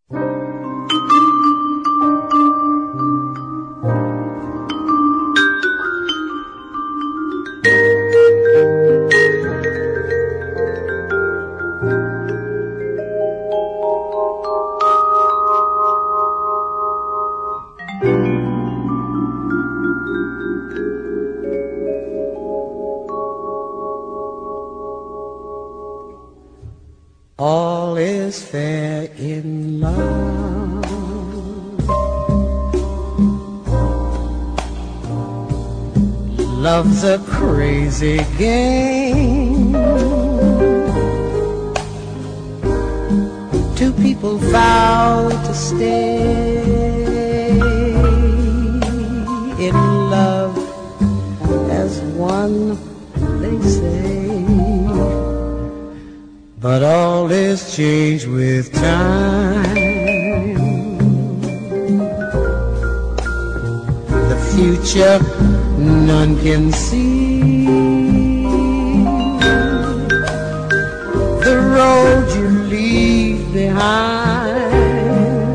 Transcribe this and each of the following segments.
All is fair in love. Love's a crazy game. Two people vow to stay in love as one, they say. But all is changed with time. The future none can see. The road you leave behind.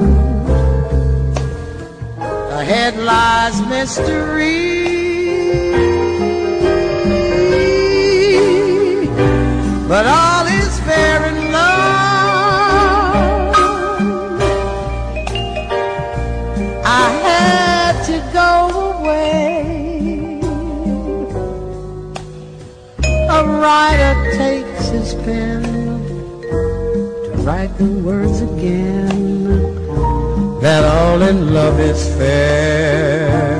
Ahead lies mystery. But all is fair in love. I had to go away. A writer takes his pen to write the words again, that all in love is fair.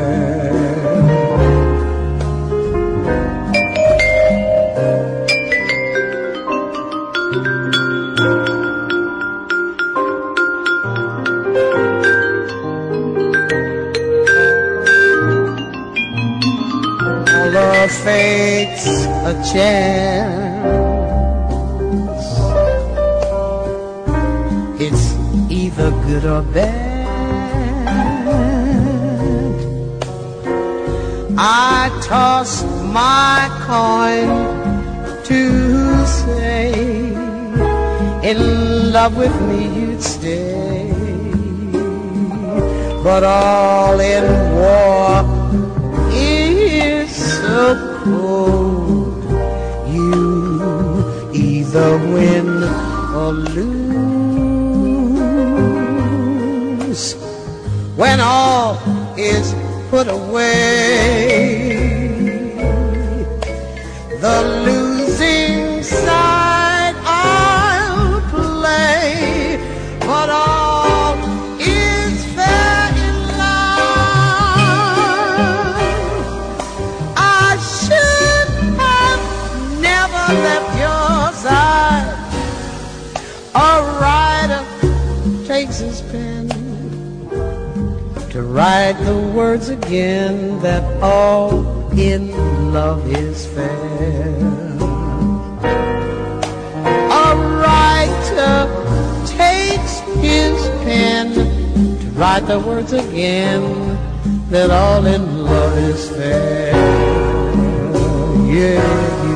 Fate's a chance. It's either good or bad. I toss my coin to say, in love with me you'd stay. But all in war is so cold. You either win or lose. When all is put away, the losing side I'll play. But all is fair in love. I should have never left your side. A writer takes his pen to write the words again, that all in love is fair. A writer takes his pen to write the words again, that all in love is fair. Yeah.